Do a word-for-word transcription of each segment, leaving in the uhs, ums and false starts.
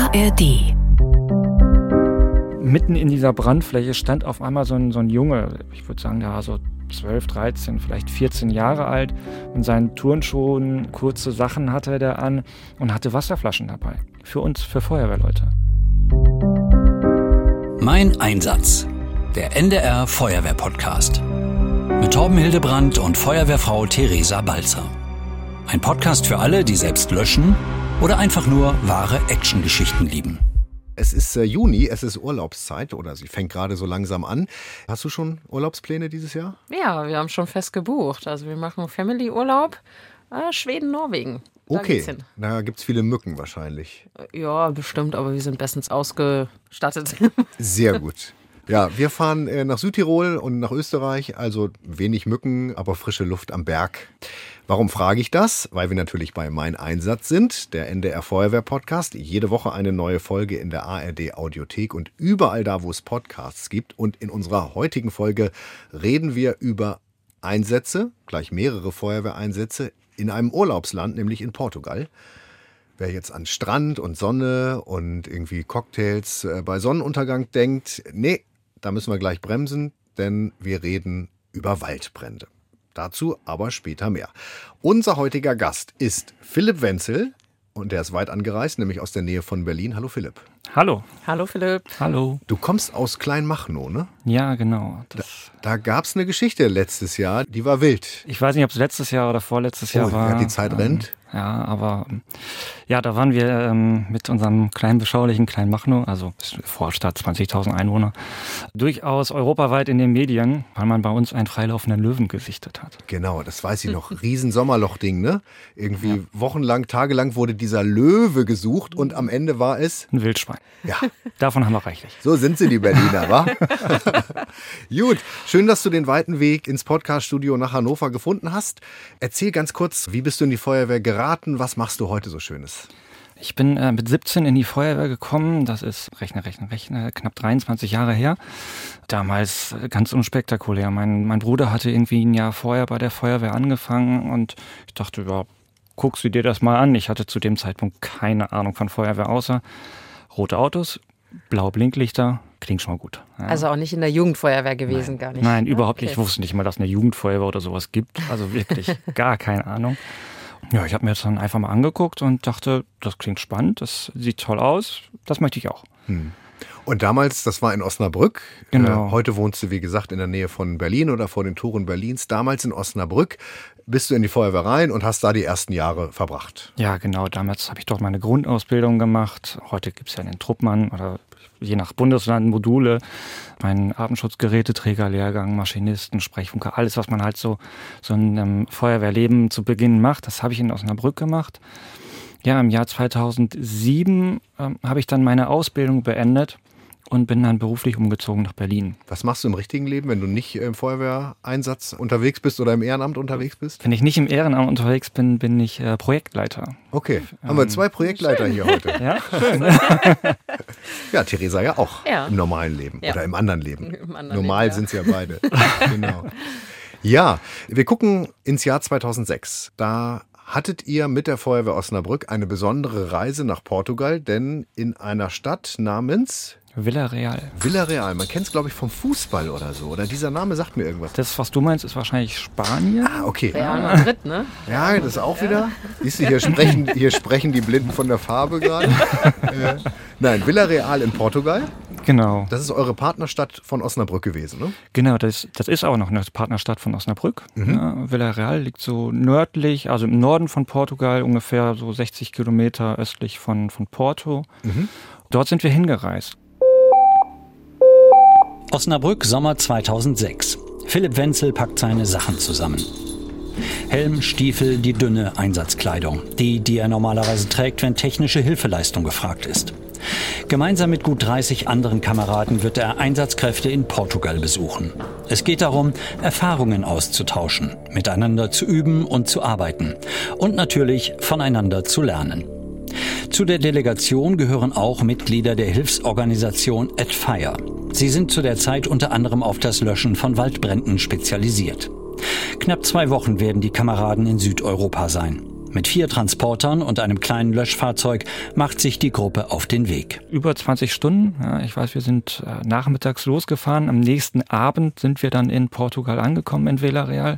A R D. Mitten in dieser Brandfläche stand auf einmal so ein, so ein Junge, ich würde sagen, der war so zwölf, dreizehn, vielleicht vierzehn Jahre alt. In seinen Turnschuhen kurze Sachen hatte er an und hatte Wasserflaschen dabei. Für uns, für Feuerwehrleute. Mein Einsatz. Der N D R Feuerwehr-Podcast. Mit Torben Hildebrandt und Feuerwehrfrau Theresa Balzer. Ein Podcast für alle, die selbst löschen oder einfach nur wahre Actiongeschichten lieben. Es ist äh, Juni, es ist Urlaubszeit oder sie fängt gerade so langsam an. Hast du schon Urlaubspläne dieses Jahr? Ja, wir haben schon fest gebucht. Also wir machen Family-Urlaub, äh, Schweden, Norwegen. Da okay, geht's hin. Da gibt es viele Mücken wahrscheinlich. Ja, bestimmt, aber wir sind bestens ausgestattet. Sehr gut. Ja, wir fahren äh, nach Südtirol und nach Österreich, also wenig Mücken, aber frische Luft am Berg. Warum frage ich das? Weil wir natürlich bei Mein Einsatz sind, der N D R Feuerwehr-Podcast. Jede Woche eine neue Folge in der A R D-Audiothek und überall da, wo es Podcasts gibt. Und in unserer heutigen Folge reden wir über Einsätze, gleich mehrere Feuerwehreinsätze, in einem Urlaubsland, nämlich in Portugal. Wer jetzt an Strand und Sonne und irgendwie Cocktails äh, bei Sonnenuntergang denkt, nee, da müssen wir gleich bremsen, denn wir reden über Waldbrände. Dazu aber später mehr. Unser heutiger Gast ist Philipp Wenzel und der ist weit angereist, nämlich aus der Nähe von Berlin. Hallo Philipp. Hallo. Hallo Philipp. Hallo. Du kommst aus Kleinmachnow, ne? Ja, genau. Da, da gab es eine Geschichte letztes Jahr, die war wild. Ich weiß nicht, ob es letztes Jahr oder vorletztes Jahr oh, war. Ja, die Zeit rennt. Ja, aber ja, da waren wir ähm, mit unserem kleinen, beschaulichen Kleinmachnow, also Vorstadt, zwanzigtausend Einwohner, durchaus europaweit in den Medien, weil man bei uns einen freilaufenden Löwen gesichtet hat. Genau, das weiß ich noch. Riesen Sommerloch-Ding, ne? Irgendwie ja. Wochenlang, tagelang wurde dieser Löwe gesucht und am Ende war es ein Wildschwein. Ja. Davon haben wir reichlich. So sind sie, die Berliner, wa? Gut, schön, dass du den weiten Weg ins Podcaststudio nach Hannover gefunden hast. Erzähl ganz kurz, wie bist du in die Feuerwehr geraten? Was machst du heute so Schönes? Ich bin äh, mit siebzehn in die Feuerwehr gekommen. Das ist, rechne, rechne, rechne, knapp dreiundzwanzig Jahre her. Damals ganz unspektakulär. Mein, mein Bruder hatte irgendwie ein Jahr vorher bei der Feuerwehr angefangen und ich dachte, ja, guckst du dir das mal an. Ich hatte zu dem Zeitpunkt keine Ahnung von Feuerwehr, außer rote Autos, blaue Blinklichter, klingt schon mal gut. Ja. Also auch nicht in der Jugendfeuerwehr gewesen, Nein. gar nicht? Nein, überhaupt okay. nicht. Ich wusste nicht mal, dass es eine Jugendfeuerwehr oder sowas gibt. Also wirklich gar keine Ahnung. Ja, ich habe mir das dann einfach mal angeguckt und dachte, das klingt spannend, das sieht toll aus, das möchte ich auch. Hm. Und damals, das war in Osnabrück. Genau. Äh, heute wohnst du, wie gesagt, in der Nähe von Berlin oder vor den Toren Berlins. Damals in Osnabrück bist du in die Feuerwehr rein und hast da die ersten Jahre verbracht. Ja, genau. Damals habe ich dort meine Grundausbildung gemacht. Heute gibt es ja den Truppmann oder je nach Bundesland Module. Meinen Atemschutzgeräteträgerlehrgang, Maschinisten, Sprechfunker, alles, was man halt so, so in einem Feuerwehrleben zu Beginn macht, das habe ich in Osnabrück gemacht. Ja, im Jahr zweitausendsieben ähm, habe ich dann meine Ausbildung beendet und bin dann beruflich umgezogen nach Berlin. Was machst du im richtigen Leben, wenn du nicht im Feuerwehreinsatz unterwegs bist oder im Ehrenamt unterwegs bist? Wenn ich nicht im Ehrenamt unterwegs bin, bin ich äh, Projektleiter. Okay, haben wir zwei Projektleiter schön. hier heute. Ja, schön. Ja, Theresa ja auch ja. im normalen Leben ja. oder im anderen Leben. Im anderen Normal Leben, ja. sind sie ja beide. Genau. Ja, wir gucken ins Jahr zweitausendsechs. Da hattet ihr mit der Feuerwehr Osnabrück eine besondere Reise nach Portugal, denn in einer Stadt namens Villarreal. Villarreal, man kennt es, glaube ich, vom Fußball oder so. Oder dieser Name sagt mir irgendwas. Das, was du meinst, ist wahrscheinlich Spanien. Ah, okay. Real Madrid, ne? Ja, das ist auch wieder. Siehst du, hier sprechen, hier sprechen die Blinden von der Farbe gerade. äh, nein, Villarreal in Portugal. Genau. Das ist eure Partnerstadt von Osnabrück gewesen, ne? Genau, das, das ist auch noch eine Partnerstadt von Osnabrück. Mhm. Ja, Villarreal liegt so nördlich, also im Norden von Portugal, ungefähr so sechzig Kilometer östlich von, von Porto. Mhm. Dort sind wir hingereist. Osnabrück, Sommer zweitausendsechs. Philipp Wenzel packt seine Sachen zusammen. Helm, Stiefel, die dünne Einsatzkleidung. Die, die er normalerweise trägt, wenn technische Hilfeleistung gefragt ist. Gemeinsam mit gut dreißig anderen Kameraden wird er Einsatzkräfte in Portugal besuchen. Es geht darum, Erfahrungen auszutauschen, miteinander zu üben und zu arbeiten. Und natürlich voneinander zu lernen. Zu der Delegation gehören auch Mitglieder der Hilfsorganisation At Fire. Sie sind zu der Zeit unter anderem auf das Löschen von Waldbränden spezialisiert. Knapp zwei Wochen werden die Kameraden in Südeuropa sein. Mit vier Transportern und einem kleinen Löschfahrzeug macht sich die Gruppe auf den Weg. Über zwanzig Stunden. Ja, ich weiß, wir sind äh, nachmittags losgefahren. Am nächsten Abend sind wir dann in Portugal angekommen, in Vila Real.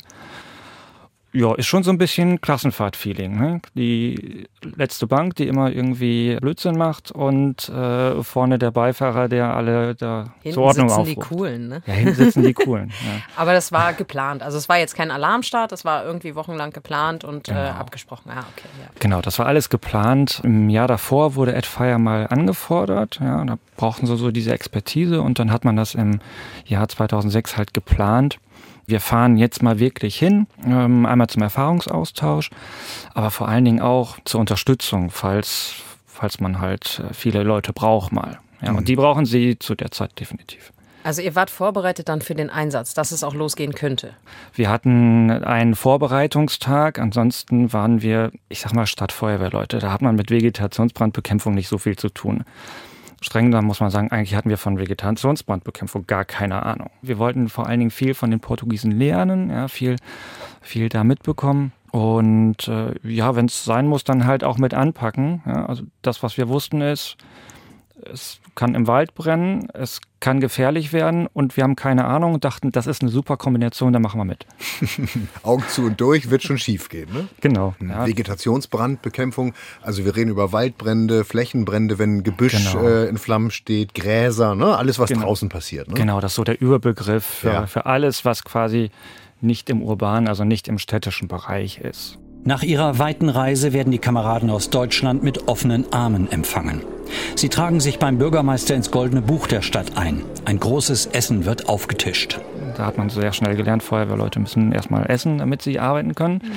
Ja, ist schon so ein bisschen Klassenfahrt-Feeling. Ne? Die letzte Bank, die immer irgendwie Blödsinn macht und äh, vorne der Beifahrer, der alle da hinten zur Ordnung sitzen aufruft. Die Coolen, ne? Ja, hinten sitzen die Coolen. Ja. Aber das war geplant. Also es war jetzt kein Alarmstart, das war irgendwie wochenlang geplant und Genau. äh, abgesprochen. Ja, okay, ja. Genau, das war alles geplant. Im Jahr davor wurde AdFire mal angefordert. Ja, da brauchten sie so diese Expertise und dann hat man das im Jahr zweitausendsechs halt geplant. Wir fahren jetzt mal wirklich hin, ähm, einmal zum Erfahrungsaustausch, aber vor allen Dingen auch zur Unterstützung, falls, falls man halt viele Leute braucht mal. Ja, mhm. Und die brauchen sie zu der Zeit definitiv. Also ihr wart vorbereitet dann für den Einsatz, dass es auch losgehen könnte? Wir hatten einen Vorbereitungstag, ansonsten waren wir, ich sag mal, Stadtfeuerwehrleute. Da hat man mit Vegetationsbrandbekämpfung nicht so viel zu tun. Streng genommen muss man sagen, eigentlich hatten wir von Vegetationsbrandbekämpfung gar keine Ahnung. Wir wollten vor allen Dingen viel von den Portugiesen lernen, ja, viel, viel da mitbekommen. Und äh, ja, wenn es sein muss, dann halt auch mit anpacken. Ja, also das, was wir wussten, ist, es kann im Wald brennen, es kann gefährlich werden und wir haben keine Ahnung und dachten, das ist eine super Kombination, da machen wir mit. Augen zu und durch, wird schon schief gehen, ne? Genau. Ja. Vegetationsbrandbekämpfung, also wir reden über Waldbrände, Flächenbrände, wenn Gebüsch Genau. äh, in Flammen steht, Gräser, ne? Alles, was Genau. draußen passiert. Ne? Genau, das ist so der Überbegriff für, Ja. für alles, was quasi nicht im urbanen, also nicht im städtischen Bereich ist. Nach ihrer weiten Reise werden die Kameraden aus Deutschland mit offenen Armen empfangen. Sie tragen sich beim Bürgermeister ins Goldene Buch der Stadt ein. Ein großes Essen wird aufgetischt. Da hat man sehr schnell gelernt, Feuerwehrleute müssen erstmal essen, damit sie arbeiten können. Mhm.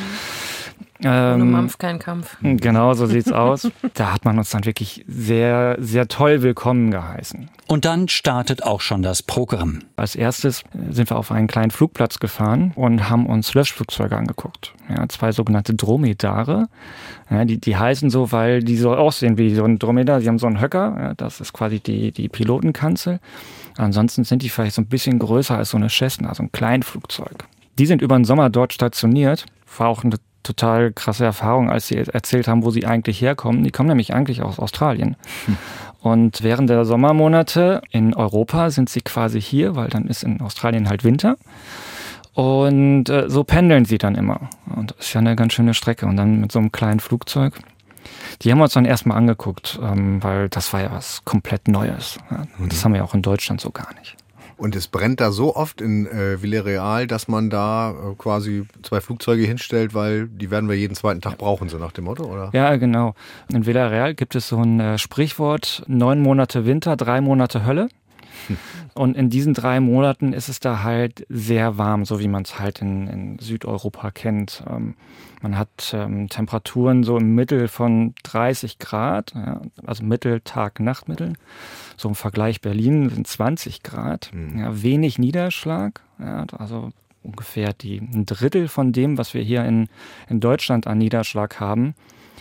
Ähm, Ohne Mampf kein Kampf. Genau, so sieht's aus. Da hat man uns dann wirklich sehr, sehr toll willkommen geheißen. Und dann startet auch schon das Programm. Als erstes sind wir auf einen kleinen Flugplatz gefahren und haben uns Löschflugzeuge angeguckt. Ja, zwei sogenannte Dromedare. Ja, die, die heißen so, weil die so aussehen wie so ein Dromedar. Sie haben so einen Höcker. Ja, das ist quasi die, die Pilotenkanzel. Ansonsten sind die vielleicht so ein bisschen größer als so eine Cessna, so ein Kleinflugzeug. Die sind über den Sommer dort stationiert. War auch eine total krasse Erfahrung, als sie erzählt haben, wo sie eigentlich herkommen. Die kommen nämlich eigentlich aus Australien. Hm. Und während der Sommermonate in Europa sind sie quasi hier, weil dann ist in Australien halt Winter. Und äh, so pendeln sie dann immer. Und das ist ja eine ganz schöne Strecke. Und dann mit so einem kleinen Flugzeug. Die haben wir uns dann erstmal angeguckt, ähm, weil das war ja was komplett Neues. Ja. Und das haben wir auch in Deutschland so gar nicht. Und es brennt da so oft in äh, Vila Real, dass man da äh, quasi zwei Flugzeuge hinstellt, weil die werden wir jeden zweiten Tag brauchen, so nach dem Motto, oder? Ja, genau. In Vila Real gibt es so ein äh, Sprichwort, neun Monate Winter, drei Monate Hölle. Hm. Und in diesen drei Monaten ist es da halt sehr warm, so wie man es halt in, in Südeuropa kennt. Ähm, man hat ähm, Temperaturen so im Mittel von dreißig Grad, ja, also Mittel, Tag, Nachtmittel. So im Vergleich Berlin sind zwanzig Grad, hm. ja, wenig Niederschlag, ja, also ungefähr die, ein Drittel von dem, was wir hier in, in Deutschland an Niederschlag haben.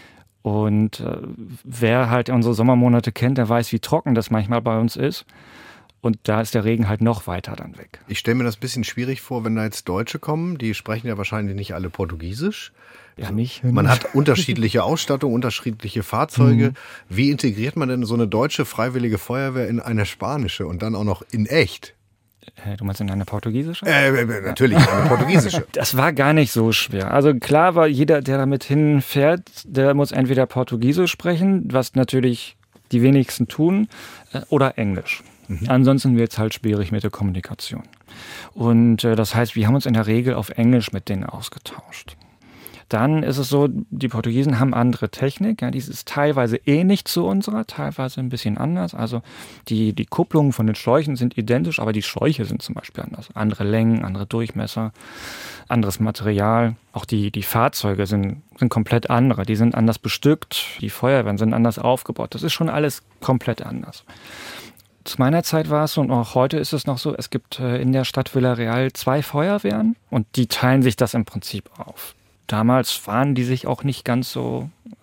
Und äh, wer halt unsere Sommermonate kennt, der weiß, wie trocken das manchmal bei uns ist. Und da ist der Regen halt noch weiter dann weg. Ich stelle mir das ein bisschen schwierig vor, wenn da jetzt Deutsche kommen. Die sprechen ja wahrscheinlich nicht alle Portugiesisch. Ja, nicht. Man hat unterschiedliche Ausstattung, unterschiedliche Fahrzeuge. Mhm. Wie integriert man denn so eine deutsche freiwillige Feuerwehr in eine spanische und dann auch noch in echt? Du meinst in eine portugiesische? Äh, natürlich, eine portugiesische. Das war gar nicht so schwer. Also klar war jeder, der damit hinfährt, der muss entweder Portugiesisch sprechen, was natürlich die wenigsten tun, oder Englisch. Mhm. Ansonsten wird es halt schwierig mit der Kommunikation. Und äh, das heißt, wir haben uns in der Regel auf Englisch mit denen ausgetauscht. Dann ist es so, die Portugiesen haben andere Technik. Ja, die ist teilweise ähnlich zu unserer, teilweise ein bisschen anders. Also die, die Kupplungen von den Schläuchen sind identisch, aber die Schläuche sind zum Beispiel anders. Andere Längen, andere Durchmesser, anderes Material. Auch die, die Fahrzeuge sind, sind komplett andere. Die sind anders bestückt, die Feuerwehren sind anders aufgebaut. Das ist schon alles komplett anders. Zu meiner Zeit war es so und auch heute ist es noch so, es gibt in der Stadt Vila Real zwei Feuerwehren und die teilen sich das im Prinzip auf. Damals waren die sich auch nicht ganz so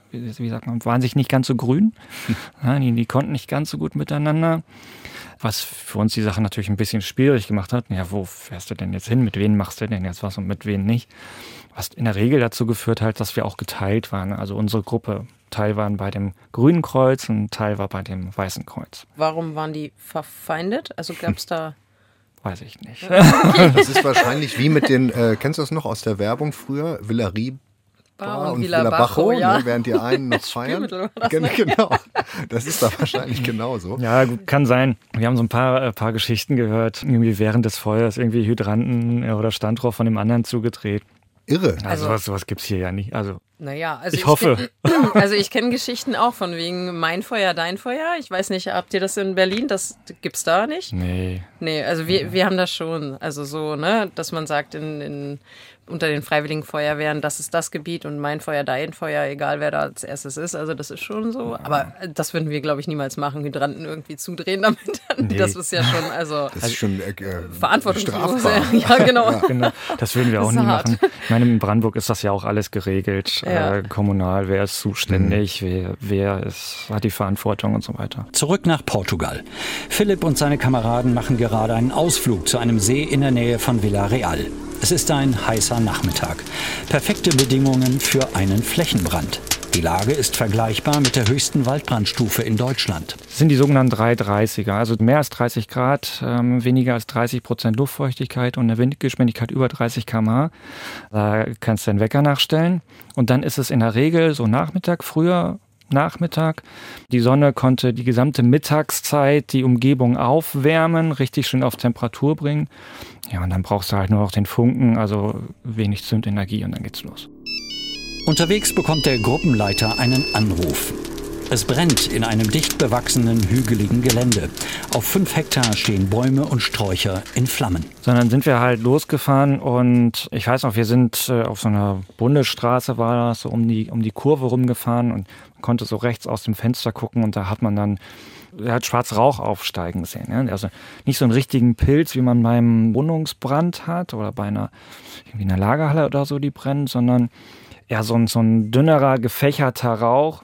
wie, wie sagt man, waren sich nicht ganz so grün. Ja, die, die konnten nicht ganz so gut miteinander. Was für uns die Sache natürlich ein bisschen schwierig gemacht hat. Ja, wo fährst du denn jetzt hin? Mit wem machst du denn jetzt was und mit wem nicht? Was in der Regel dazu geführt hat, dass wir auch geteilt waren. Also unsere Gruppe, Teil waren bei dem Grünen Kreuz und Teil war bei dem Weißen Kreuz. Warum waren die verfeindet? Also gab es da... Weiß ich nicht. Das ist wahrscheinlich wie mit den, äh, kennst du das noch aus der Werbung früher? Villerie Bar und, und Villa, Villa Bajo, Bajo ja. ne, während die einen noch feiern. Das, ne? Genau, das ist da wahrscheinlich genauso. Ja, gut, kann sein. Wir haben so ein paar, äh, paar Geschichten gehört, irgendwie während des Feuers irgendwie Hydranten oder Standrohr von dem anderen zugedreht. Irre. Also, also sowas, sowas gibt es hier ja nicht. Also, naja, also ich, ich hoffe. Kenn, also ich kenne Geschichten auch von wegen mein Feuer, dein Feuer. Ich weiß nicht, habt ihr das in Berlin? Das gibt's da nicht? Nee. Nee, also wir, wir haben das schon. Also so, ne, dass man sagt, in, in, unter den Freiwilligen Feuerwehren, das ist das Gebiet und mein Feuer, dein Feuer, egal wer da als erstes ist. Also das ist schon so. Aber das würden wir, glaube ich, niemals machen, Hydranten irgendwie zudrehen damit. Nee. Das ist ja schon, also, das ist schon äh, verantwortungslos. Ja, genau. Ja, genau. Das würden wir auch nie hart. machen. Ich meine, in Brandenburg ist das ja auch alles geregelt. Ja. Äh, kommunal, wer ist zuständig, mhm. wer, wer ist, hat die Verantwortung und so weiter. Zurück nach Portugal. Philipp und seine Kameraden machen gerade einen Ausflug zu einem See in der Nähe von Vila Real. Es ist ein heißer Nachmittag. Perfekte Bedingungen für einen Flächenbrand. Die Lage ist vergleichbar mit der höchsten Waldbrandstufe in Deutschland. Das sind die sogenannten drei dreißiger, also mehr als dreißig Grad, ähm, weniger als dreißig Prozent Luftfeuchtigkeit und eine Windgeschwindigkeit über dreißig Kilometer pro Stunde. Da kannst du den Wecker nachstellen und dann ist es in der Regel so Nachmittag, früher Nachmittag. Die Sonne konnte die gesamte Mittagszeit die Umgebung aufwärmen, richtig schön auf Temperatur bringen. Ja, und dann brauchst du halt nur noch den Funken, also wenig Zündenergie und dann geht's los. Unterwegs bekommt der Gruppenleiter einen Anruf. Es brennt in einem dicht bewachsenen, hügeligen Gelände. Auf fünf Hektar stehen Bäume und Sträucher in Flammen. Sondern sind wir halt losgefahren und ich weiß noch, wir sind äh, auf so einer Bundesstraße, war das, so um die, um die Kurve rumgefahren und man konnte so rechts aus dem Fenster gucken und da hat man dann er hat schwarz Rauch aufsteigen sehen. Ja? Also nicht so einen richtigen Pilz, wie man beim Wohnungsbrand hat oder bei einer, irgendwie einer Lagerhalle oder so, die brennt, sondern eher so ein, so ein dünnerer, gefächerter Rauch,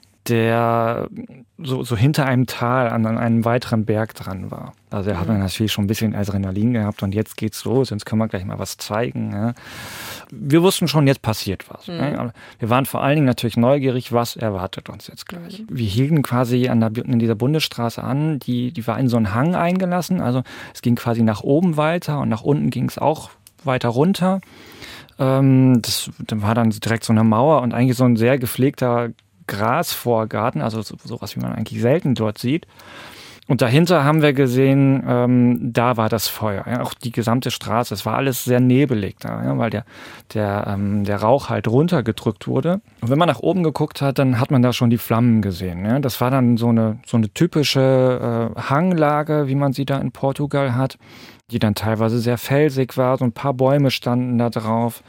der so, so hinter einem Tal an, an einem weiteren Berg dran war. Also er hat dann natürlich schon ein bisschen Adrenalin gehabt und jetzt geht's los, jetzt können wir gleich mal was zeigen. Ja. Wir wussten schon, jetzt passiert was. Mhm. Ja. Wir waren vor allen Dingen natürlich neugierig, was erwartet uns jetzt gleich. Mhm. Wir hielten quasi an der, in dieser Bundesstraße an, die, die war in so einen Hang eingelassen, also es ging quasi nach oben weiter und nach unten ging es auch weiter runter. Ähm, das, das war dann direkt so eine Mauer und eigentlich so ein sehr gepflegter Grasvorgarten, also sowas, wie man eigentlich selten dort sieht. Und dahinter haben wir gesehen, ähm, da war das Feuer. Ja, auch die gesamte Straße, es war alles sehr nebelig da, ja, weil der, der, ähm, der Rauch halt runtergedrückt wurde. Und wenn man nach oben geguckt hat, dann hat man da schon die Flammen gesehen. Ja. Das war dann so eine, so eine typische äh, Hanglage, wie man sie da in Portugal hat, die dann teilweise sehr felsig war. So ein paar Bäume standen da drauf.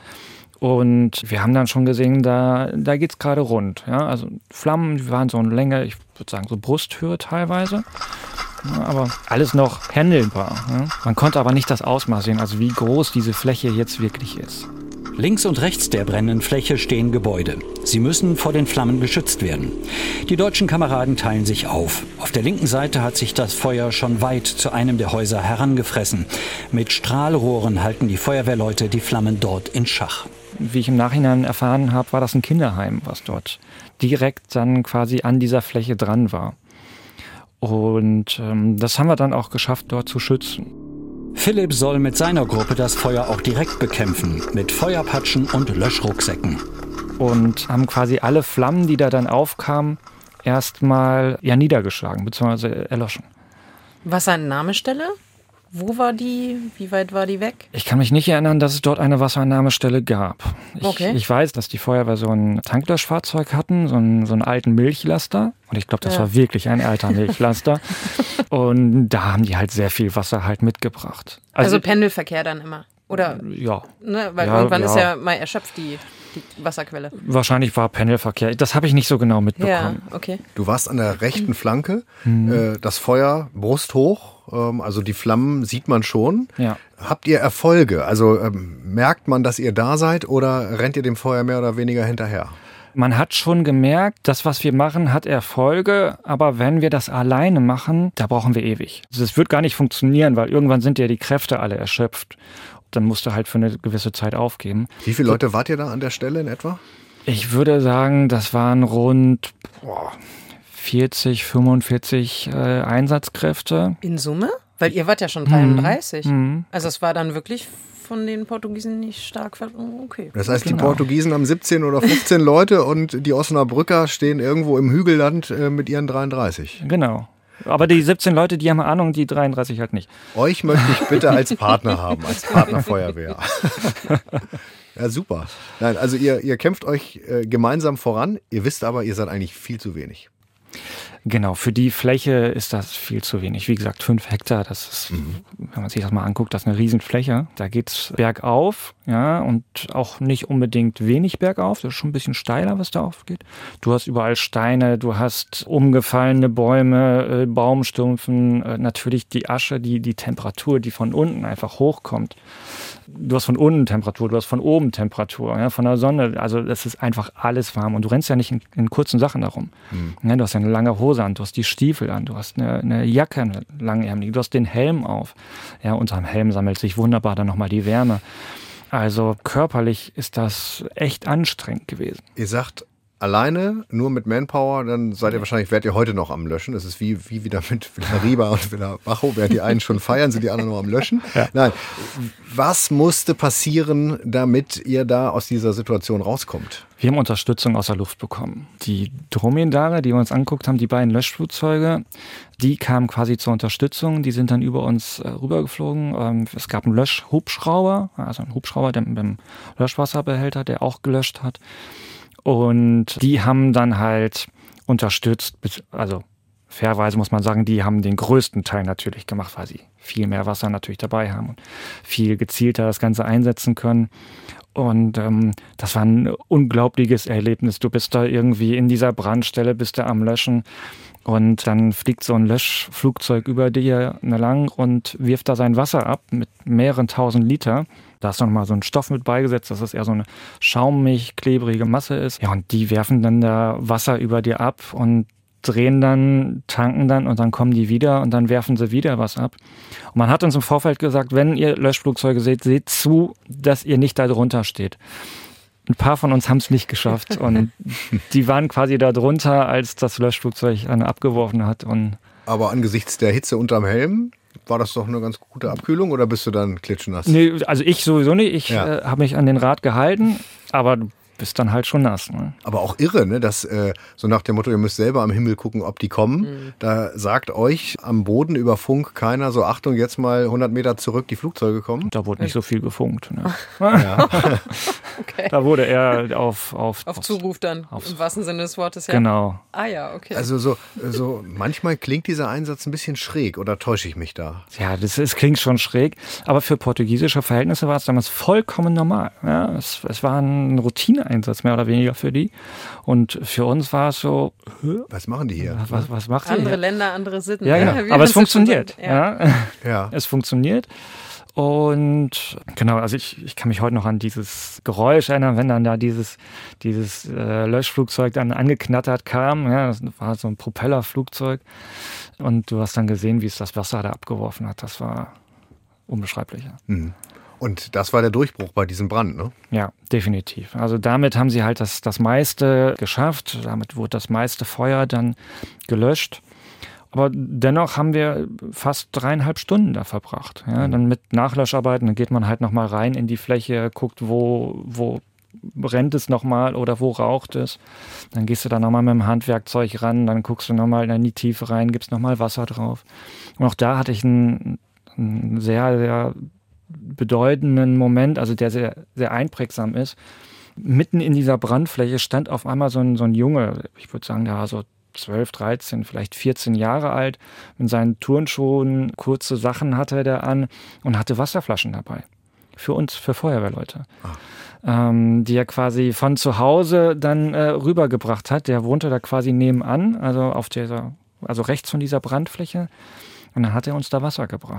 Und wir haben dann schon gesehen, da, da geht's gerade rund. Ja? Also Flammen, die waren so eine Länge, ich würde sagen so Brusthöhe teilweise. Ja, aber alles noch händelbar. Ja? Man konnte aber nicht das Ausmaß sehen, also wie groß diese Fläche jetzt wirklich ist. Links und rechts der brennenden Fläche stehen Gebäude. Sie müssen vor den Flammen geschützt werden. Die deutschen Kameraden teilen sich auf. Auf der linken Seite hat sich das Feuer schon weit zu einem der Häuser herangefressen. Mit Strahlrohren halten die Feuerwehrleute die Flammen dort in Schach. Wie ich im Nachhinein erfahren habe, war das ein Kinderheim, was dort direkt dann quasi an dieser Fläche dran war. Und ähm, das haben wir dann auch geschafft, dort zu schützen. Philipp soll mit seiner Gruppe das Feuer auch direkt bekämpfen, mit Feuerpatschen und Löschrucksäcken. Und haben quasi alle Flammen, die da dann aufkamen, erstmal ja, niedergeschlagen bzw. erloschen. Was eine Nahmestelle? Wo war die? Wie weit war die weg? Ich kann mich nicht erinnern, dass es dort eine Wasserentnahmestelle gab. Ich, okay. ich weiß, dass die Feuerwehr so ein Tanklöschfahrzeug hatten, so einen, so einen alten Milchlaster. Und ich glaube, das ja. war wirklich ein alter Milchlaster. Und da haben die halt sehr viel Wasser halt mitgebracht. Also, also Pendelverkehr dann immer? Oder? Ja. Ne, weil ja, irgendwann ja. ist ja mal erschöpft die, die Wasserquelle. Wahrscheinlich war Pendelverkehr. Das habe ich nicht so genau mitbekommen. Ja, okay. Du warst an der rechten Flanke. Mhm. Äh, das Feuer brusthoch. Also die Flammen sieht man schon. Ja. Habt ihr Erfolge? Also ähm, merkt man, dass ihr da seid oder rennt ihr dem Feuer mehr oder weniger hinterher? Man hat schon gemerkt, das, was wir machen, hat Erfolge, aber wenn wir das alleine machen, da brauchen wir ewig. Also es wird gar nicht funktionieren, weil irgendwann sind ja die Kräfte alle erschöpft. Dann musst du halt für eine gewisse Zeit aufgeben. Wie viele Leute wart ihr da an der Stelle in etwa? Ich würde sagen, das waren rund boah, vierzig, fünfundvierzig äh, Einsatzkräfte. In Summe? Weil ihr wart ja schon dreiunddreißig. Mhm. Also es war dann wirklich von den Portugiesen nicht stark. Okay. Das heißt, Genau. die Portugiesen haben siebzehn oder fünfzehn Leute und die Osnabrücker stehen irgendwo im Hügelland äh, mit ihren dreiunddreißig. Genau. Aber die siebzehn Leute, die haben Ahnung, die dreiunddreißig halt nicht. Euch möchte ich bitte als Partner haben, als Partnerfeuerwehr. Ja, super. Nein, also ihr, ihr kämpft euch äh, gemeinsam voran, ihr wisst aber, ihr seid eigentlich viel zu wenig. Genau, für die Fläche ist das viel zu wenig. Wie gesagt, fünf Hektar, das ist, mhm. wenn man sich das mal anguckt, das ist eine Riesenfläche. Da geht's bergauf, ja, und auch nicht unbedingt wenig bergauf. Das ist schon ein bisschen steiler, was da aufgeht. Du hast überall Steine, du hast umgefallene Bäume, äh, Baumstumpfen, äh, natürlich die Asche, die, die Temperatur, die von unten einfach hochkommt. Du hast von unten Temperatur, du hast von oben Temperatur, ja, von der Sonne. Also das ist einfach alles warm. Und du rennst ja nicht in, in kurzen Sachen darum. Mhm. Ja, du hast ja eine lange Hose an, du hast die Stiefel an, du hast eine, eine Jacke, eine langärmelige, du hast den Helm auf. Ja, unterm Helm sammelt sich wunderbar dann nochmal die Wärme. Also körperlich ist das echt anstrengend gewesen. Ihr sagt, alleine, nur mit Manpower, dann seid ihr wahrscheinlich, werdet ihr heute noch am Löschen. Das ist wie, wie wieder mit Riba und Bajo, während die einen schon feiern, sind die anderen noch am Löschen. Ja. Nein, was musste passieren, damit ihr da aus dieser Situation rauskommt? Wir haben Unterstützung aus der Luft bekommen. Die Dromedare, die wir uns angeguckt haben, die beiden Löschflugzeuge, die kamen quasi zur Unterstützung. Die sind dann über uns äh, rübergeflogen. Ähm, es gab einen Löschhubschrauber, also einen Hubschrauber der, mit einem Löschwasserbehälter, der auch gelöscht hat. Und die haben dann halt unterstützt, also fairerweise muss man sagen, die haben den größten Teil natürlich gemacht, weil sie viel mehr Wasser natürlich dabei haben und viel gezielter das Ganze einsetzen können. Und ähm, das war ein unglaubliches Erlebnis. Du bist da irgendwie in dieser Brandstelle, bist da am Löschen und dann fliegt so ein Löschflugzeug über dir lang und wirft da sein Wasser ab mit mehreren tausend Liter. Da ist noch mal so ein Stoff mit beigesetzt, dass es eher so eine schaumig, klebrige Masse ist. Ja, und die werfen dann da Wasser über dir ab und drehen dann, tanken dann und dann kommen die wieder und dann werfen sie wieder was ab. Und man hat uns im Vorfeld gesagt, wenn ihr Löschflugzeuge seht, seht zu, dass ihr nicht da drunter steht. Ein paar von uns haben es nicht geschafft und die waren quasi da drunter, als das Löschflugzeug einen abgeworfen hat. Und aber angesichts der Hitze unterm Helm war das doch eine ganz gute Abkühlung oder bist du dann klitschnass? Nee, also ich sowieso nicht. Ich ja. äh, habe mich an den Rat gehalten, aber du bist dann halt schon nass. Ne? Aber auch irre, ne? Dass äh, so nach dem Motto, ihr müsst selber am Himmel gucken, ob die kommen. Mhm. Da sagt euch am Boden über Funk keiner so, Achtung, jetzt mal hundert Meter zurück, die Flugzeuge kommen. Da wurde nicht so viel gefunkt. Ne? Ja. Okay. Da wurde eher auf... Auf, auf Zuruf dann, aufs, im wahrsten Sinne des Wortes. Ja. Genau. Ah ja, okay. Also so, so manchmal klingt dieser Einsatz ein bisschen schräg oder täusche ich mich da? Ja, das, das klingt schon schräg, aber für portugiesische Verhältnisse war es damals vollkommen normal. Ja, es, es war ein Routineeinsatz mehr oder weniger für die und für uns war es so... Was machen die hier? Was, was macht andere ihr? Länder, andere Sitten. Ja, genau. Ja, aber es funktioniert. Ja. Ja. ja. Es funktioniert. Und genau, also ich, ich kann mich heute noch an dieses Geräusch erinnern, wenn dann da dieses, dieses äh, Löschflugzeug dann angeknattert kam. Ja, das war so ein Propellerflugzeug. Und du hast dann gesehen, wie es das Wasser da abgeworfen hat. Das war unbeschreiblich. Mhm. Und das war der Durchbruch bei diesem Brand, ne? Ja, definitiv. Also damit haben sie halt das, das meiste geschafft. Damit wurde das meiste Feuer dann gelöscht. Aber dennoch haben wir fast dreieinhalb Stunden da verbracht. Ja, dann mit Nachlöscharbeiten, dann geht man halt nochmal rein in die Fläche, guckt, wo, wo brennt es nochmal oder wo raucht es. Dann gehst du da nochmal mit dem Handwerkzeug ran, dann guckst du nochmal in die Tiefe rein, gibst nochmal Wasser drauf. Und auch da hatte ich einen, einen sehr, sehr bedeutenden Moment, also der sehr, sehr einprägsam ist. Mitten in dieser Brandfläche stand auf einmal so ein, so ein Junge, ich würde sagen, der war so zwölf, dreizehn, vielleicht vierzehn Jahre alt, mit seinen Turnschuhen, kurze Sachen hatte er an und hatte Wasserflaschen dabei. Für uns, für Feuerwehrleute. Ah. Ähm, die er quasi von zu Hause dann äh, rübergebracht hat. Der wohnte da quasi nebenan, also auf dieser, also rechts von dieser Brandfläche. Und dann hat er uns da Wasser gebracht.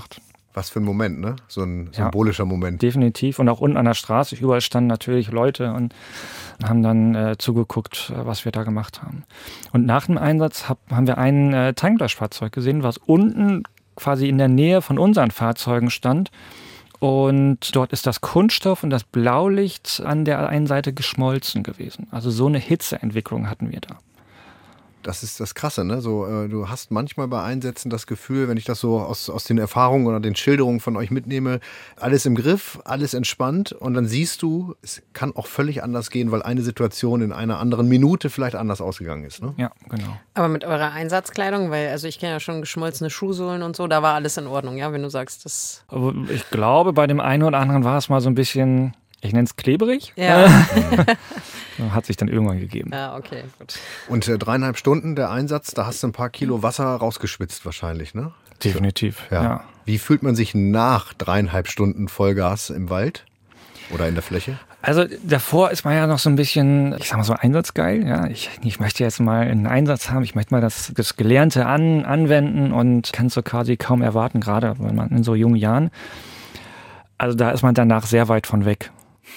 Was für ein Moment, ne? So ein Ja, symbolischer Moment. definitiv. Und auch unten an der Straße, überall standen natürlich Leute und haben dann äh, zugeguckt, äh, was wir da gemacht haben. Und nach dem Einsatz hab, haben wir ein äh, Tanklöschfahrzeug gesehen, was unten quasi in der Nähe von unseren Fahrzeugen stand. Und dort ist das Kunststoff und das Blaulicht an der einen Seite geschmolzen gewesen. Also so eine Hitzeentwicklung hatten wir da. Das ist das Krasse, ne? So, äh, du hast manchmal bei Einsätzen das Gefühl, wenn ich das so aus, aus den Erfahrungen oder den Schilderungen von euch mitnehme, alles im Griff, alles entspannt und dann siehst du, es kann auch völlig anders gehen, weil eine Situation in einer anderen Minute vielleicht anders ausgegangen ist, ne? Ja, genau. Aber mit eurer Einsatzkleidung, weil also ich kenne ja schon geschmolzene Schuhsohlen und so, da war alles in Ordnung, ja, wenn du sagst, das... Aber ich glaube, bei dem einen oder anderen war es mal so ein bisschen, ich nenne es klebrig. Ja. Hat sich dann irgendwann gegeben. Ja, okay, gut. Und äh, dreieinhalb Stunden der Einsatz, da hast du ein paar Kilo Wasser rausgeschwitzt wahrscheinlich, ne? Definitiv, Ja. ja. Wie fühlt man sich nach dreieinhalb Stunden Vollgas im Wald oder in der Fläche? Also davor ist man ja noch so ein bisschen, ich sag mal so einsatzgeil. Ja, ich, ich möchte jetzt mal einen Einsatz haben, ich möchte mal das, das Gelernte an, anwenden und kann es so quasi kaum erwarten, gerade wenn man in so jungen Jahren. Also da ist man danach sehr weit von weg.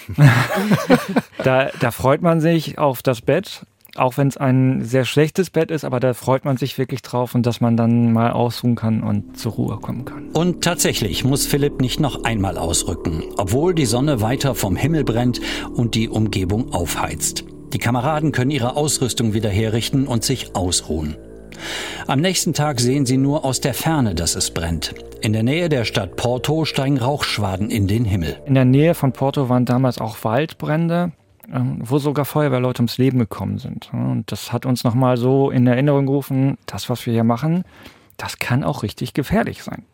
da, da freut man sich auf das Bett, auch wenn es ein sehr schlechtes Bett ist, aber da freut man sich wirklich drauf und dass man dann mal ausruhen kann und zur Ruhe kommen kann. Und tatsächlich muss Philipp nicht noch einmal ausrücken, obwohl die Sonne weiter vom Himmel brennt und die Umgebung aufheizt. Die Kameraden können ihre Ausrüstung wieder herrichten und sich ausruhen. Am nächsten Tag sehen sie nur aus der Ferne, dass es brennt. In der Nähe der Stadt Porto steigen Rauchschwaden in den Himmel. In der Nähe von Porto waren damals auch Waldbrände, wo sogar Feuerwehrleute ums Leben gekommen sind. Und das hat uns nochmal so in Erinnerung gerufen, das, was wir hier machen, das kann auch richtig gefährlich sein.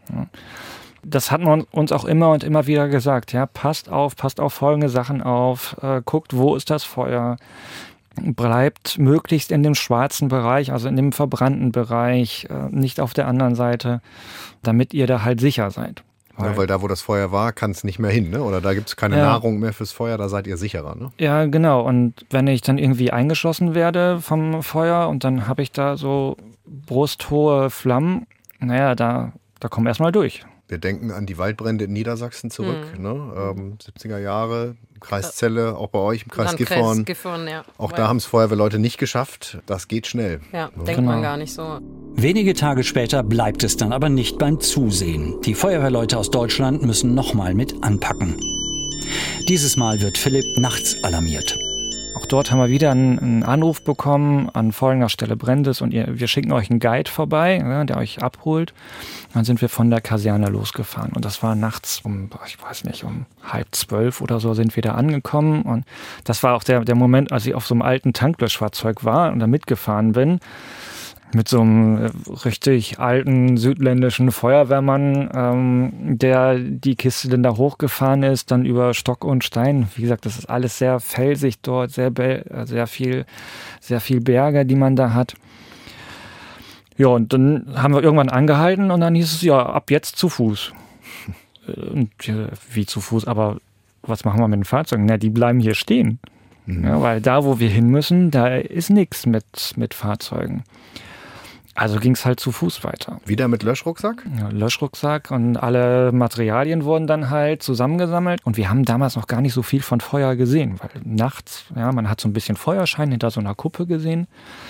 Das hat man uns auch immer und immer wieder gesagt. Ja, passt auf, passt auf folgende Sachen auf, äh, guckt, wo ist das Feuer, bleibt möglichst in dem schwarzen Bereich, also in dem verbrannten Bereich, äh, nicht auf der anderen Seite, damit ihr da halt sicher seid. Weil, ja, weil da, wo das Feuer war, kann es nicht mehr hin, ne? Oder da gibt es keine ja. Nahrung mehr fürs Feuer, da seid ihr sicherer, ne? Ja, genau. Und wenn ich dann irgendwie eingeschossen werde vom Feuer und dann habe ich da so brusthohe Flammen, naja, da, da kommen wir erstmal durch. Wir denken an die Waldbrände in Niedersachsen zurück, mhm. ne? Ähm, siebziger Jahre, Kreis Celle, auch bei euch im Kreis Gifhorn. Gifhorn ja. Auch da haben es Feuerwehrleute nicht geschafft. Das geht schnell. Ja, ne? denkt Genau. man gar nicht so. Wenige Tage später bleibt es dann aber nicht beim Zusehen. Die Feuerwehrleute aus Deutschland müssen nochmal mit anpacken. Dieses Mal wird Philipp nachts alarmiert. Auch dort haben wir wieder einen, einen Anruf bekommen, an folgender Stelle brennt es und ihr, wir schicken euch einen Guide vorbei, ja, der euch abholt. Dann sind wir von der Kaserne losgefahren und das war nachts um, ich weiß nicht, um halb zwölf oder so sind wir da angekommen und das war auch der, der Moment, als ich auf so einem alten Tanklöschfahrzeug war und da mitgefahren bin. Mit so einem richtig alten südländischen Feuerwehrmann, ähm, der die Kiste dann da hochgefahren ist, dann über Stock und Stein. Wie gesagt, das ist alles sehr felsig dort, sehr, sehr viel, sehr viel Berge, die man da hat. Ja, und dann haben wir irgendwann angehalten und dann hieß es, ja, ab jetzt zu Fuß. Und wie zu Fuß, aber was machen wir mit den Fahrzeugen? Na, die bleiben hier stehen. Mhm. Ja, weil da, wo wir hin müssen, da ist nichts mit, mit Fahrzeugen. Also ging es halt zu Fuß weiter. Wieder mit Löschrucksack? Ja, Löschrucksack und alle Materialien wurden dann halt zusammengesammelt. Und wir haben damals noch gar nicht so viel von Feuer gesehen, weil nachts, ja, man hat so ein bisschen Feuerschein hinter so einer Kuppe gesehen.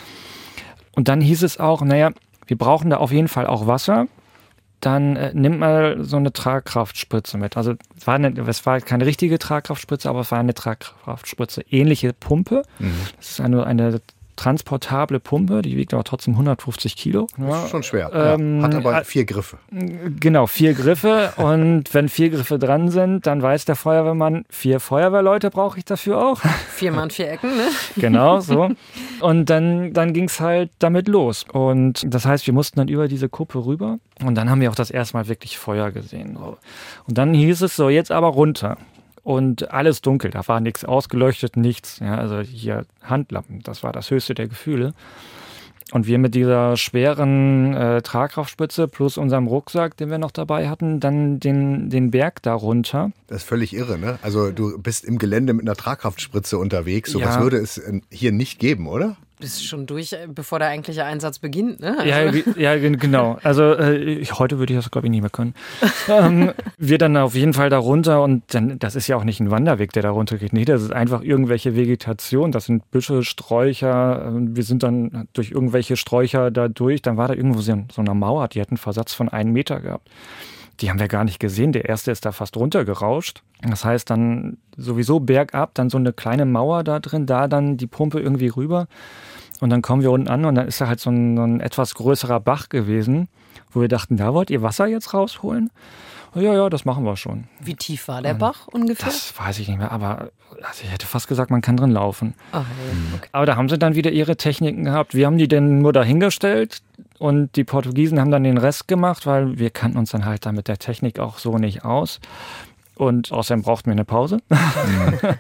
Und dann hieß es auch, naja, wir brauchen da auf jeden Fall auch Wasser. Dann äh, nimmt mal so eine Tragkraftspritze mit. Also es war, eine, es war keine richtige Tragkraftspritze, aber es war eine Tragkraftspritze. Ähnliche Pumpe. Mhm. Das ist eine, eine transportable Pumpe, die wiegt aber trotzdem hundertfünfzig Kilo. Das ist schon schwer. Ähm, ja, hat aber vier Griffe. Genau, vier Griffe. Und wenn vier Griffe dran sind, dann weiß der Feuerwehrmann, vier Feuerwehrleute brauche ich dafür auch. Vier Mann, vier Ecken, ne? Genau, so. Und dann, dann ging es halt damit los. Und das heißt, wir mussten dann über diese Kuppe rüber. Und dann haben wir auch das erste Mal wirklich Feuer gesehen. Und dann hieß es so, jetzt aber runter. Und alles dunkel, da war nichts ausgeleuchtet, nichts. Ja, also hier Handlampen, das war das höchste der Gefühle. Und wir mit dieser schweren äh, Tragkraftspitze plus unserem Rucksack, den wir noch dabei hatten, dann den, den Berg da runter. Das ist völlig irre, ne? Also du bist im Gelände mit einer Tragkraftspritze unterwegs. Sowas ja. würde es hier nicht geben, oder? bist schon durch, bevor der eigentliche Einsatz beginnt, ne? Also. Ja, ja, genau. Also äh, ich, heute würde ich das, glaube ich, nicht mehr können. ähm, wir dann auf jeden Fall da runter und dann, das ist ja auch nicht ein Wanderweg, der da runter geht. Nee, das ist einfach irgendwelche Vegetation. Das sind Büsche, Sträucher. Wir sind dann durch irgendwelche Sträucher da durch. Dann war da irgendwo so eine Mauer, die hat einen Versatz von einem Meter gehabt. Die haben wir gar nicht gesehen. Der erste ist da fast runtergerauscht. Das heißt dann sowieso bergab, dann so eine kleine Mauer da drin, da dann die Pumpe irgendwie rüber. Und dann kommen wir unten an und dann ist da halt so ein, so ein etwas größerer Bach gewesen, wo wir dachten, da wollt ihr Wasser jetzt rausholen? Ja, ja, das machen wir schon. Wie tief war der Bach ungefähr? Das weiß ich nicht mehr, aber also ich hätte fast gesagt, man kann drin laufen. Ach, okay. Aber da haben sie dann wieder ihre Techniken gehabt. Wir haben die dann nur dahingestellt und die Portugiesen haben dann den Rest gemacht, weil wir kannten uns dann halt da mit der Technik auch so nicht aus. Und außerdem brauchten wir eine Pause. Mhm.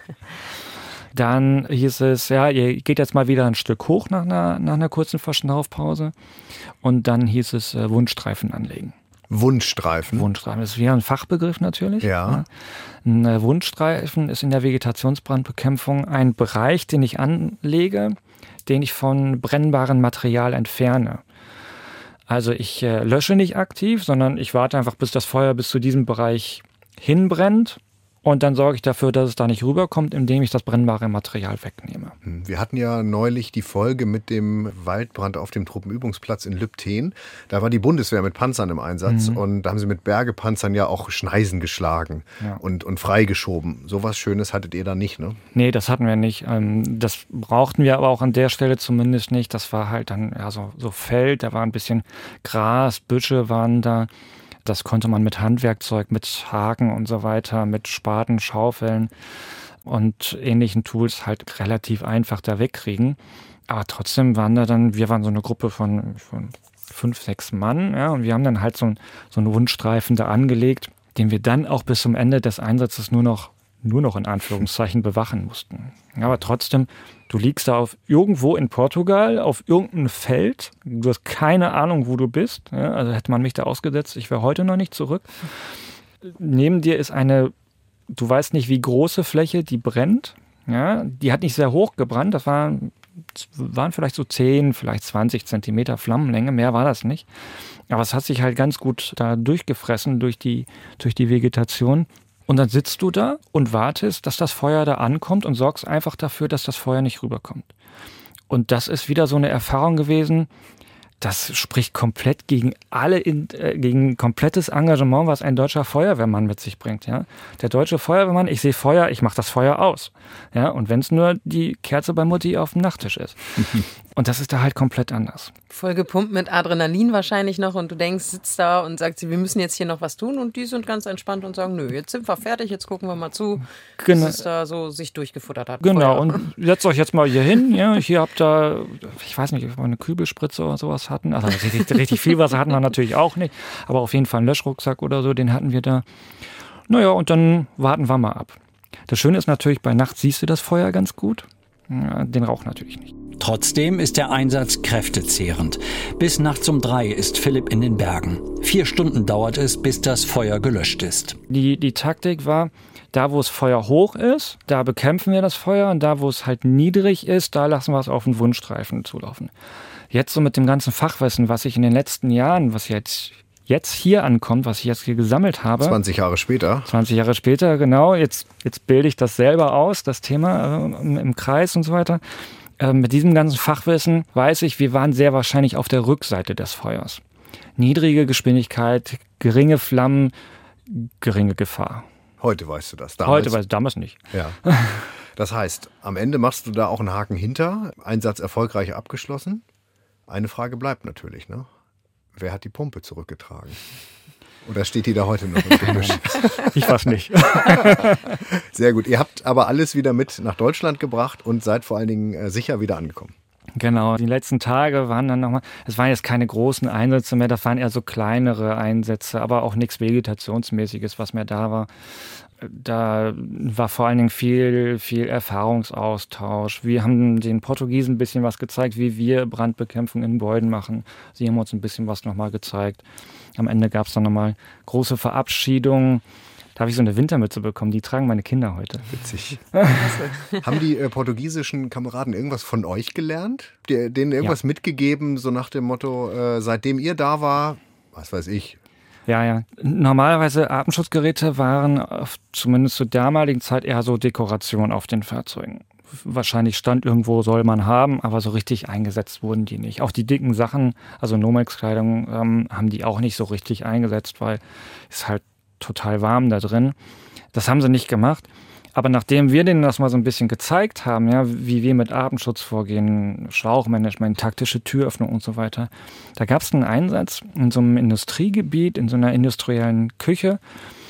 Dann hieß es, ja, ihr geht jetzt mal wieder ein Stück hoch nach einer, nach einer kurzen Verschnaufpause. Und dann hieß es äh, Wundstreifen anlegen. Wundstreifen? Wundstreifen, das ist wieder ein Fachbegriff natürlich. Ja. Ein äh, Wundstreifen ist in der Vegetationsbrandbekämpfung ein Bereich, den ich anlege, den ich von brennbarem Material entferne. Also ich äh, lösche nicht aktiv, sondern ich warte einfach, bis das Feuer bis zu diesem Bereich hinbrennt. Und dann sorge ich dafür, dass es da nicht rüberkommt, indem ich das brennbare Material wegnehme. Wir hatten ja neulich die Folge mit dem Waldbrand auf dem Truppenübungsplatz in Lübtheen. Da war die Bundeswehr mit Panzern im Einsatz. Mhm. Und da haben sie mit Bergepanzern ja auch Schneisen geschlagen ja. und, und freigeschoben. So was Schönes hattet ihr da nicht, ne? Nee, das hatten wir nicht. Das brauchten wir aber auch an der Stelle zumindest nicht. Das war halt dann ja, so, so Feld, da war ein bisschen Gras, Büsche waren da. Das konnte man mit Handwerkzeug, mit Haken und so weiter, mit Spaten, Schaufeln und ähnlichen Tools halt relativ einfach da wegkriegen. Aber trotzdem waren da dann, wir waren so eine Gruppe von, von fünf, sechs Mann, ja, und wir haben dann halt so, so einen Wundstreifen da angelegt, den wir dann auch bis zum Ende des Einsatzes nur noch, nur noch in Anführungszeichen bewachen mussten. Aber trotzdem, du liegst da auf irgendwo in Portugal, auf irgendeinem Feld. Du hast keine Ahnung, wo du bist. Ja, also hätte man mich da ausgesetzt, ich wäre heute noch nicht zurück. Neben dir ist eine, du weißt nicht, wie große Fläche, die brennt. Ja, die hat nicht sehr hoch gebrannt. Das waren, waren vielleicht so zehn, vielleicht zwanzig Zentimeter Flammenlänge. Mehr war das nicht. Aber es hat sich halt ganz gut da durchgefressen durch die, durch die Vegetation. Und dann sitzt du da und wartest, dass das Feuer da ankommt und sorgst einfach dafür, dass das Feuer nicht rüberkommt. Und das ist wieder so eine Erfahrung gewesen, das spricht komplett gegen alle, äh, gegen komplettes Engagement, was ein deutscher Feuerwehrmann mit sich bringt. Ja? Der deutsche Feuerwehrmann, ich sehe Feuer, ich mache das Feuer aus. Ja? Und wenn es nur die Kerze bei Mutti auf dem Nachttisch ist. Und das ist da halt komplett anders. Voll gepumpt mit Adrenalin wahrscheinlich noch und du denkst, sitzt da und sagst, wir müssen jetzt hier noch was tun und die sind ganz entspannt und sagen, nö, jetzt sind wir fertig, jetzt gucken wir mal zu, genau. bis es da so sich durchgefuttert hat. Genau, Feuer. Und setzt euch jetzt mal hier hin, ja, hier habt ihr, ich weiß nicht, ob wir eine Kübelspritze oder sowas hatten, also richtig, richtig viel Wasser hatten wir natürlich auch nicht, aber auf jeden Fall einen Löschrucksack oder so, den hatten wir da. Naja, und dann warten wir mal ab. Das Schöne ist natürlich, bei Nacht siehst du das Feuer ganz gut, ja, den Rauch natürlich nicht. Trotzdem ist der Einsatz kräftezehrend. Bis nachts um drei ist Philipp in den Bergen. Vier Stunden dauert es, bis das Feuer gelöscht ist. Die, die Taktik war, da wo es Feuer hoch ist, da bekämpfen wir das Feuer und da wo es halt niedrig ist, da lassen wir es auf den Wundstreifen zulaufen. Jetzt so mit dem ganzen Fachwissen, was ich in den letzten Jahren, was jetzt jetzt hier ankommt, was ich jetzt hier gesammelt habe. zwanzig Jahre später. zwanzig Jahre später, genau. Jetzt, jetzt bilde ich das selber aus, das Thema äh, im, im Kreis und so weiter. Äh, mit diesem ganzen Fachwissen weiß ich, wir waren sehr wahrscheinlich auf der Rückseite des Feuers. Niedrige Geschwindigkeit, geringe Flammen, geringe Gefahr. Heute weißt du das. Damals, Heute weiß ich, damals nicht. Ja. Das heißt, am Ende machst du da auch einen Haken hinter. Einsatz erfolgreich abgeschlossen. Eine Frage bleibt natürlich, ne? Wer hat die Pumpe zurückgetragen? Oder steht die da heute noch im Gemisch? Ich weiß nicht. Sehr gut. Ihr habt aber alles wieder mit nach Deutschland gebracht und seid vor allen Dingen sicher wieder angekommen. Genau, die letzten Tage waren dann nochmal, es waren jetzt keine großen Einsätze mehr, das waren eher so kleinere Einsätze, aber auch nichts Vegetationsmäßiges, was mehr da war. Da war vor allen Dingen viel, viel Erfahrungsaustausch. Wir haben den Portugiesen ein bisschen was gezeigt, wie wir Brandbekämpfung in Gebäuden machen. Sie haben uns ein bisschen was nochmal gezeigt. Am Ende gab es dann nochmal große Verabschiedungen. Da habe ich so eine Wintermütze bekommen, die tragen meine Kinder heute. Witzig. Haben die äh, portugiesischen Kameraden irgendwas von euch gelernt? Die, denen irgendwas ja. mitgegeben, so nach dem Motto, äh, seitdem ihr da war, was weiß ich? Ja, ja. Normalerweise Atemschutzgeräte waren auf, zumindest zur damaligen Zeit eher so Dekoration auf den Fahrzeugen. Wahrscheinlich stand irgendwo, soll man haben, aber so richtig eingesetzt wurden die nicht. Auch die dicken Sachen, also Nomex-Kleidung, ähm, haben die auch nicht so richtig eingesetzt, weil es halt total warm da drin. Das haben sie nicht gemacht. Aber nachdem wir denen das mal so ein bisschen gezeigt haben, ja, wie wir mit Atemschutz vorgehen, Schlauchmanagement, taktische Türöffnung und so weiter, da gab es einen Einsatz in so einem Industriegebiet, in so einer industriellen Küche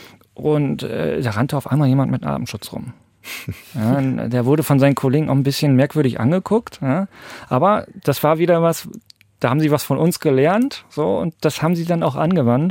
und äh, da rannte auf einmal jemand mit Atemschutz rum. Ja, der wurde von seinen Kollegen auch ein bisschen merkwürdig angeguckt, ja, aber das war wieder was, da haben sie was von uns gelernt, so, und das haben sie dann auch angewandt.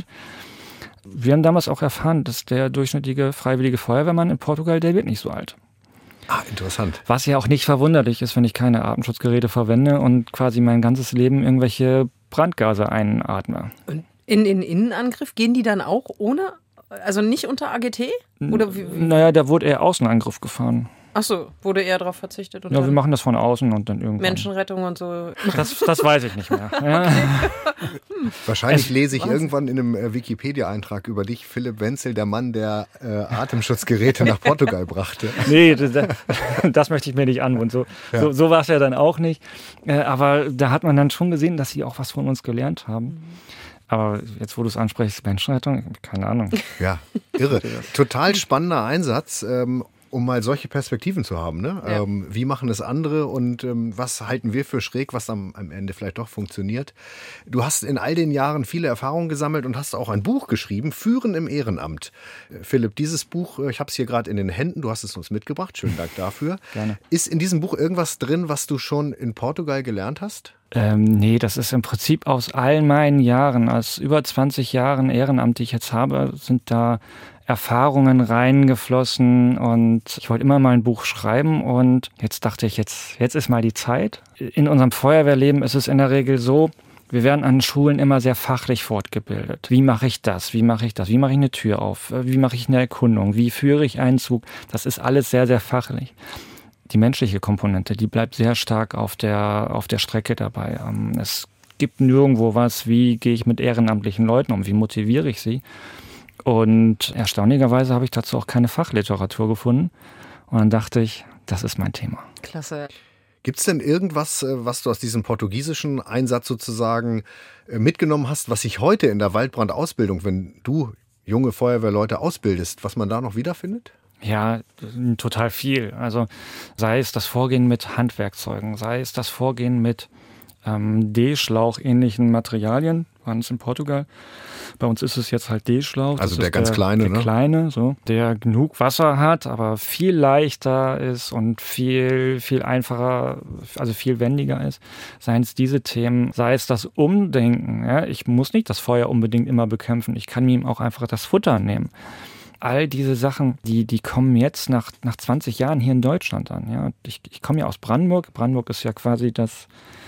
Wir haben damals auch erfahren, dass der durchschnittliche freiwillige Feuerwehrmann in Portugal, der wird nicht so alt. Ah, interessant. Was ja auch nicht verwunderlich ist, wenn ich keine Atemschutzgeräte verwende und quasi mein ganzes Leben irgendwelche Brandgase einatme. Und in den Innenangriff gehen die dann auch ohne, also nicht unter A G T? Oder wie, wie? Naja, da wurde eher Außenangriff gefahren. Ach so, wurde eher darauf verzichtet? Und ja, wir machen das von außen und dann irgendwann. Menschenrettung und so. Das, das weiß ich nicht mehr. Ja. Okay. Wahrscheinlich es, lese ich was? irgendwann in einem äh, Wikipedia-Eintrag über dich, Philipp Wenzel, der Mann, der äh, Atemschutzgeräte nach Portugal brachte. Nee, das, das möchte ich mir nicht antun. So, ja. so, so war es ja dann auch nicht. Äh, aber da hat man dann schon gesehen, dass sie auch was von uns gelernt haben. Mhm. Aber jetzt, wo du es ansprichst, Menschenrettung, keine Ahnung. Ja, irre. Total spannender Einsatz. Ähm, um mal solche Perspektiven zu haben. Ne? Ja. Ähm, wie machen es andere und ähm, was halten wir für schräg, was am, am Ende vielleicht doch funktioniert. Du hast in all den Jahren viele Erfahrungen gesammelt und hast auch ein Buch geschrieben, Führen im Ehrenamt. Äh, Philipp, dieses Buch, äh, ich habe es hier gerade in den Händen, du hast es uns mitgebracht, schönen Dank dafür. Gerne. Ist in diesem Buch irgendwas drin, was du schon in Portugal gelernt hast? Ähm, nee, das ist im Prinzip aus all meinen Jahren, aus über zwanzig Jahren Ehrenamt, die ich jetzt habe, sind da Erfahrungen reingeflossen und ich wollte immer mal ein Buch schreiben und jetzt dachte ich, jetzt, jetzt ist mal die Zeit. In unserem Feuerwehrleben ist es in der Regel so, wir werden an Schulen immer sehr fachlich fortgebildet. Wie mache ich das? Wie mache ich das? Wie mache ich eine Tür auf? Wie mache ich eine Erkundung? Wie führe ich einen Zug? Das ist alles sehr, sehr fachlich. Die menschliche Komponente, die bleibt sehr stark auf der, auf der Strecke dabei. Es gibt nirgendwo was, wie gehe ich mit ehrenamtlichen Leuten um? Wie motiviere ich sie? Und erstaunlicherweise habe ich dazu auch keine Fachliteratur gefunden. Und dann dachte ich, das ist mein Thema. Klasse. Gibt es denn irgendwas, was du aus diesem portugiesischen Einsatz sozusagen mitgenommen hast, was sich heute in der Waldbrandausbildung, wenn du junge Feuerwehrleute ausbildest, was man da noch wiederfindet? Ja, total viel. Also sei es das Vorgehen mit Handwerkzeugen, sei es das Vorgehen mit ähm, D-Schlauch-ähnlichen Materialien, waren es in Portugal. Bei uns ist es jetzt halt D-Schlauch. Also das der ist ganz der, kleine, der ne? kleine, so, der genug Wasser hat, aber viel leichter ist und viel, viel einfacher, also viel wendiger ist. Seien es diese Themen, sei es das Umdenken. Ja? Ich muss nicht das Feuer unbedingt immer bekämpfen. Ich kann mir auch einfach das Futter nehmen. All diese Sachen, die, die kommen jetzt nach, nach zwanzig Jahren hier in Deutschland an. Ja? Ich, ich komme ja aus Brandenburg. Brandenburg ist ja quasi das,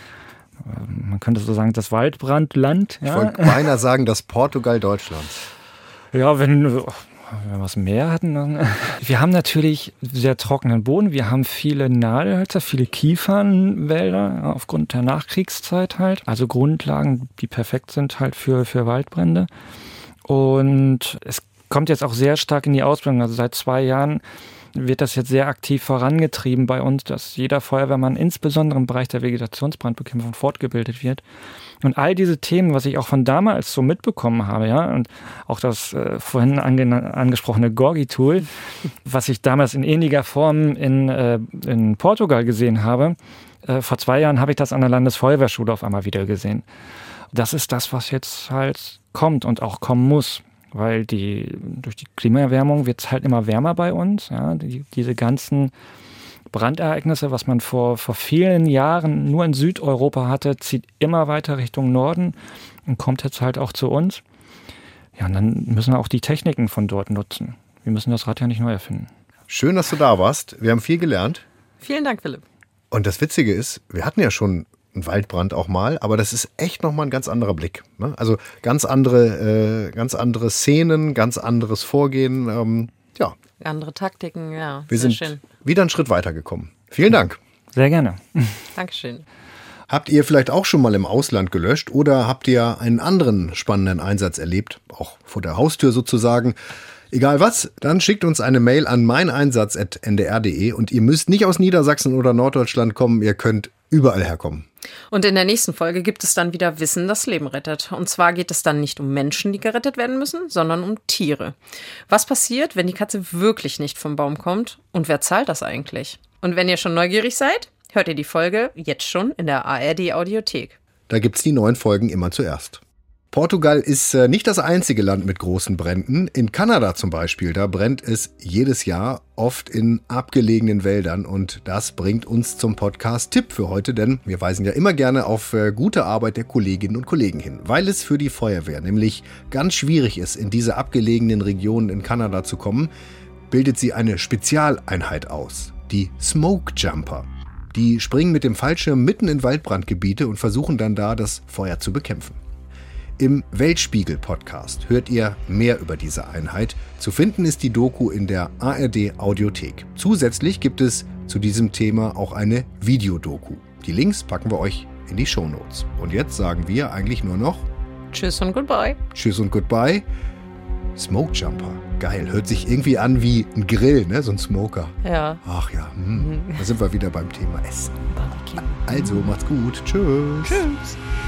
man könnte so sagen, das Waldbrandland. Ja? Ich wollte beinahe sagen, das Portugal Deutschlands. Ja, wenn, wenn wir was mehr hatten, dann. Wir haben natürlich sehr trockenen Boden. Wir haben viele Nadelhölzer, viele Kiefernwälder ja, aufgrund der Nachkriegszeit halt. Also Grundlagen, die perfekt sind halt für, für Waldbrände. Und es kommt jetzt auch sehr stark in die Ausbildung. Also seit zwei Jahren wird das jetzt sehr aktiv vorangetrieben bei uns, dass jeder Feuerwehrmann insbesondere im Bereich der Vegetationsbrandbekämpfung fortgebildet wird. Und all diese Themen, was ich auch von damals so mitbekommen habe, ja, und auch das äh, vorhin ange- angesprochene Gorgi-Tool, was ich damals in ähnlicher Form in, äh, in Portugal gesehen habe, äh, vor zwei Jahren habe ich das an der Landesfeuerwehrschule auf einmal wieder gesehen. Das ist das, was jetzt halt kommt und auch kommen muss. Weil die, durch die Klimaerwärmung wird es halt immer wärmer bei uns. Ja, die, diese ganzen Brandereignisse, was man vor, vor vielen Jahren nur in Südeuropa hatte, zieht immer weiter Richtung Norden und kommt jetzt halt auch zu uns. Ja, und dann müssen wir auch die Techniken von dort nutzen. Wir müssen das Rad ja nicht neu erfinden. Schön, dass du da warst. Wir haben viel gelernt. Vielen Dank, Philipp. Und das Witzige ist, wir hatten ja schon ein Waldbrand auch mal, aber das ist echt nochmal ein ganz anderer Blick. Ne? Also ganz andere, äh, ganz andere Szenen, ganz anderes Vorgehen. Ähm, ja. Andere Taktiken, ja. Wir Sehr sind schön. wieder einen Schritt weitergekommen. Vielen Dank. Sehr gerne. Dankeschön. Habt ihr vielleicht auch schon mal im Ausland gelöscht oder habt ihr einen anderen spannenden Einsatz erlebt, auch vor der Haustür sozusagen? Egal was, dann schickt uns eine Mail an meineinsatz at n d r punkt d e und ihr müsst nicht aus Niedersachsen oder Norddeutschland kommen, ihr könnt überall herkommen. Und in der nächsten Folge gibt es dann wieder Wissen, das Leben rettet. Und zwar geht es dann nicht um Menschen, die gerettet werden müssen, sondern um Tiere. Was passiert, wenn die Katze wirklich nicht vom Baum kommt? Und wer zahlt das eigentlich? Und wenn ihr schon neugierig seid, hört ihr die Folge jetzt schon in der A R D-Audiothek. Da gibt's die neuen Folgen immer zuerst. Portugal ist äh, nicht das einzige Land mit großen Bränden. In Kanada zum Beispiel, da brennt es jedes Jahr, oft in abgelegenen Wäldern. Und das bringt uns zum Podcast-Tipp für heute, denn wir weisen ja immer gerne auf äh, gute Arbeit der Kolleginnen und Kollegen hin. Weil es für die Feuerwehr nämlich ganz schwierig ist, in diese abgelegenen Regionen in Kanada zu kommen, bildet sie eine Spezialeinheit aus, die Smoke Jumper. Die springen mit dem Fallschirm mitten in Waldbrandgebiete und versuchen dann da, das Feuer zu bekämpfen. Im Weltspiegel-Podcast hört ihr mehr über diese Einheit. Zu finden ist die Doku in der A R D-Audiothek. Zusätzlich gibt es zu diesem Thema auch eine Videodoku. Die Links packen wir euch in die Shownotes. Und jetzt sagen wir eigentlich nur noch Tschüss und Goodbye. Tschüss und Goodbye. Smoke Jumper. Geil. Hört sich irgendwie an wie ein Grill, ne? So ein Smoker. Ja. Ach ja, hm. Da sind wir wieder beim Thema Essen. Barbecue. Also, macht's gut. Tschüss. Tschüss.